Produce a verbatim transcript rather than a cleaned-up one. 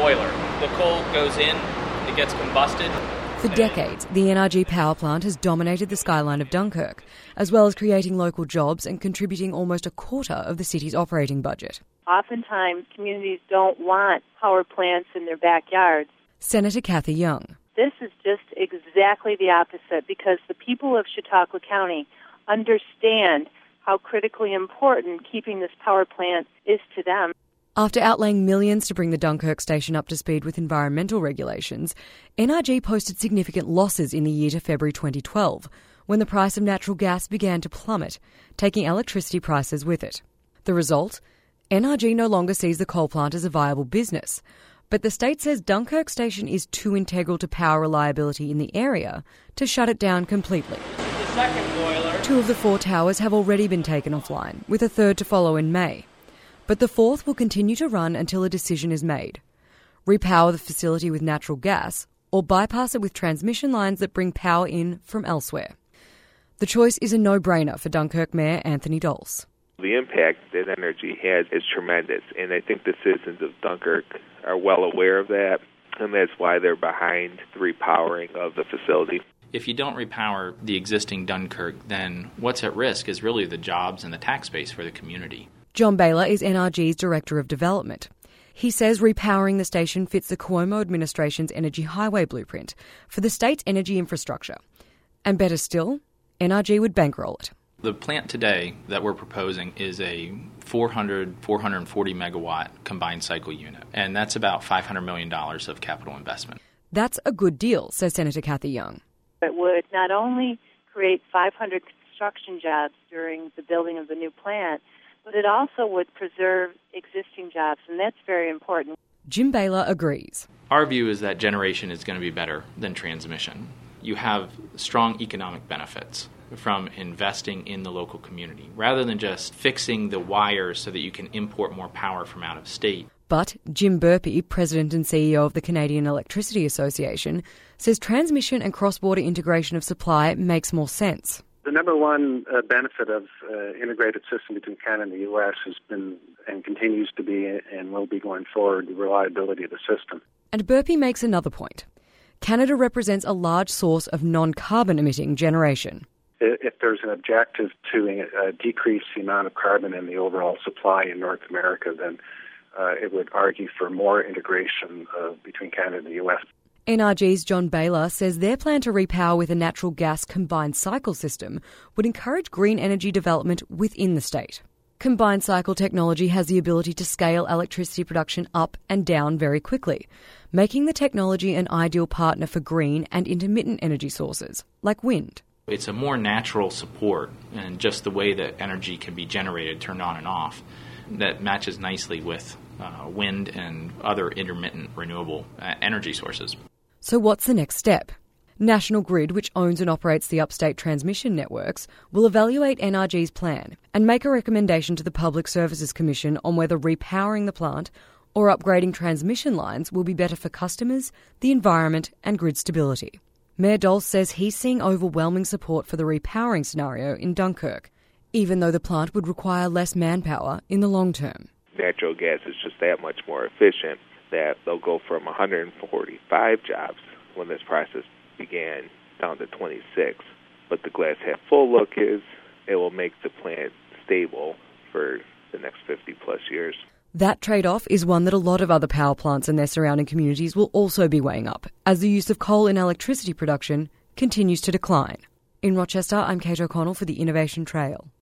boiler. The coal goes in, it gets combusted. For decades, the N R G power plant has dominated the skyline of Dunkirk, as well as creating local jobs and contributing almost a quarter of the city's operating budget. Oftentimes, communities don't want power plants in their backyards. Senator Cathy Young. This is just exactly the opposite, because the people of Chautauqua County understand how critically important keeping this power plant is to them. After outlaying millions to bring the Dunkirk station up to speed with environmental regulations, N R G posted significant losses in the year to February twenty twelve, when the price of natural gas began to plummet, taking electricity prices with it. The result? N R G no longer sees the coal plant as a viable business, but the state says Dunkirk station is too integral to power reliability in the area to shut it down completely. The second boiler. Two of the four towers have already been taken offline, with a third to follow in May. But the fourth will continue to run until a decision is made. Repower the facility with natural gas or bypass it with transmission lines that bring power in from elsewhere. The choice is a no-brainer for Dunkirk Mayor Anthony Dulles. The impact that energy has is tremendous, and I think the citizens of Dunkirk are well aware of that, and that's why they're behind the repowering of the facility. If you don't repower the existing Dunkirk, then what's at risk is really the jobs and the tax base for the community. John Baylor is N R G's Director of Development. He says repowering the station fits the Cuomo administration's Energy Highway blueprint for the state's energy infrastructure. And better still, N R G would bankroll it. The plant today that we're proposing is a four hundred, four hundred forty megawatt combined cycle unit, and that's about five hundred million dollars of capital investment. That's a good deal, says Senator Cathy Young. It would not only create five hundred construction jobs during the building of the new plant, but it also would preserve existing jobs, and that's very important. Jim Baylor agrees. Our view is that generation is going to be better than transmission. You have strong economic benefits from investing in the local community, rather than just fixing the wires so that you can import more power from out of state. But Jim Burpee, President and C E O of the Canadian Electricity Association, says transmission and cross-border integration of supply makes more sense. The number one uh, benefit of uh, integrated system between Canada and the U S has been and continues to be and will be going forward the reliability of the system. And Burpee makes another point. Canada represents a large source of non-carbon emitting generation. If there's an objective to uh, decrease the amount of carbon in the overall supply in North America, then uh, it would argue for more integration uh, between Canada and the U S. N R G's John Baylor says their plan to repower with a natural gas combined cycle system would encourage green energy development within the state. Combined cycle technology has the ability to scale electricity production up and down very quickly, making the technology an ideal partner for green and intermittent energy sources, like wind. It's a more natural support, and just the way that energy can be generated, turned on and off, that matches nicely with uh, wind and other intermittent renewable uh, energy sources. So what's the next step? National Grid, which owns and operates the upstate transmission networks, will evaluate N R G's plan and make a recommendation to the Public Services Commission on whether repowering the plant or upgrading transmission lines will be better for customers, the environment and grid stability. Mayor Dulles says he's seeing overwhelming support for the repowering scenario in Dunkirk, even though the plant would require less manpower in the long term. Natural gas is just that much more efficient that they'll go from one hundred forty-five jobs when this process began down to twenty-six. But the glass half full look is it will make the plant stable for the next fifty plus years. That trade-off is one that a lot of other power plants and their surrounding communities will also be weighing up as the use of coal in electricity production continues to decline. In Rochester, I'm Kate O'Connell for the Innovation Trail.